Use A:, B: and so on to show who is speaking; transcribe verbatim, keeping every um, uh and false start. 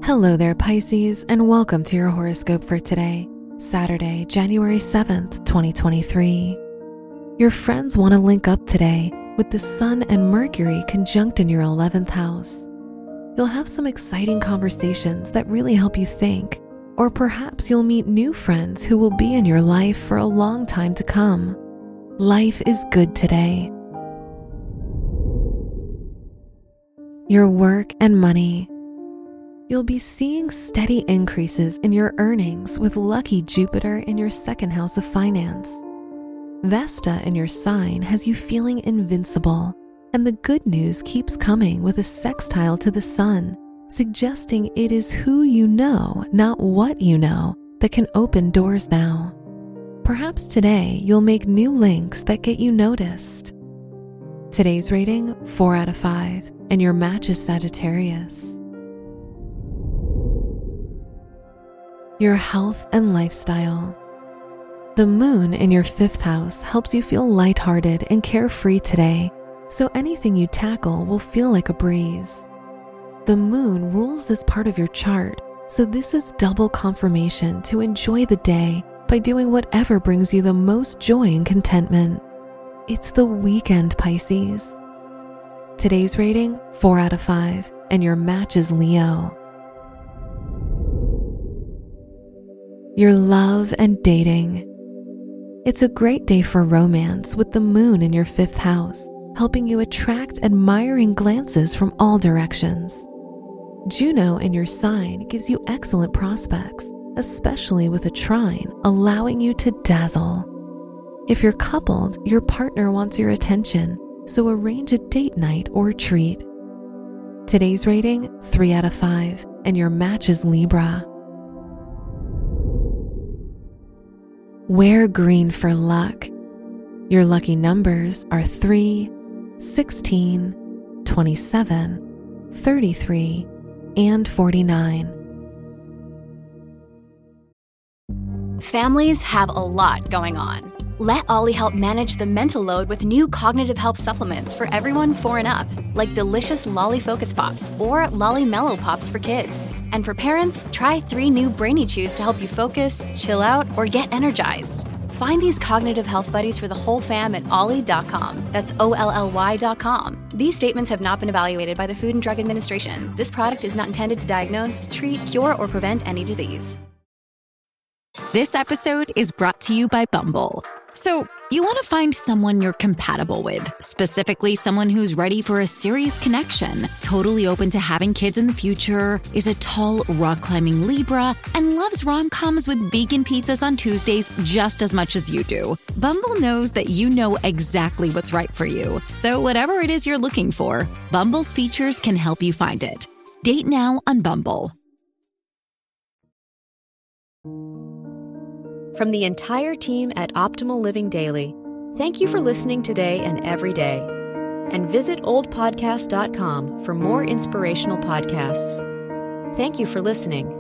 A: Hello there, Pisces, and welcome to your horoscope for today, Saturday, January seventh, twenty twenty-three. Your friends want to link up today with the Sun and Mercury conjunct in your eleventh house. You'll have some exciting conversations that really help you think, or perhaps you'll meet new friends who will be in your life for a long time to come. Life is good today. Your work and money. You'll be seeing steady increases in your earnings with lucky Jupiter in your second house of finance. Vesta in your sign has you feeling invincible, and the good news keeps coming with a sextile to the Sun, suggesting it is who you know, not what you know, that can open doors now. Perhaps today you'll make new links that get you noticed. Today's rating, four out of five, and your match is Sagittarius. Your health and lifestyle. The moon in your fifth house helps you feel lighthearted and carefree today, so anything you tackle will feel like a breeze. The moon rules this part of your chart, so this is double confirmation to enjoy the day by doing whatever brings you the most joy and contentment. It's the weekend, Pisces. Today's rating, four out of five, and your match is Leo. Your love and dating. It's a great day for romance with the moon in your fifth house, helping you attract admiring glances from all directions. Juno in your sign gives you excellent prospects, especially with a trine, allowing you to dazzle. If you're coupled, your partner wants your attention, so arrange a date night or treat. Today's rating, three out of five, and your match is Libra. Wear green for luck. Your lucky numbers are three, sixteen, twenty-seven, thirty-three, and forty-nine.
B: Families have a lot going on. Let Ollie help manage the mental load with new cognitive help supplements for everyone four and up, like delicious Lolly Focus Pops or Lolly Mellow Pops for kids. And for parents, try three new Brainy Chews to help you focus, chill out, or get energized. Find these cognitive health buddies for the whole fam at ollie dot com. That's O L L Y dot com. These statements have not been evaluated by the Food and Drug Administration. This product is not intended to diagnose, treat, cure, or prevent any disease.
C: This episode is brought to you by Bumble. So, you want to find someone you're compatible with, specifically someone who's ready for a serious connection, totally open to having kids in the future, is a tall, rock-climbing Libra, and loves rom-coms with vegan pizzas on Tuesdays just as much as you do. Bumble knows that you know exactly what's right for you. So whatever it is you're looking for, Bumble's features can help you find it. Date now on Bumble.
D: From the entire team at Optimal Living Daily, thank you for listening today and every day. And visit old podcast dot com for more inspirational podcasts. Thank you for listening.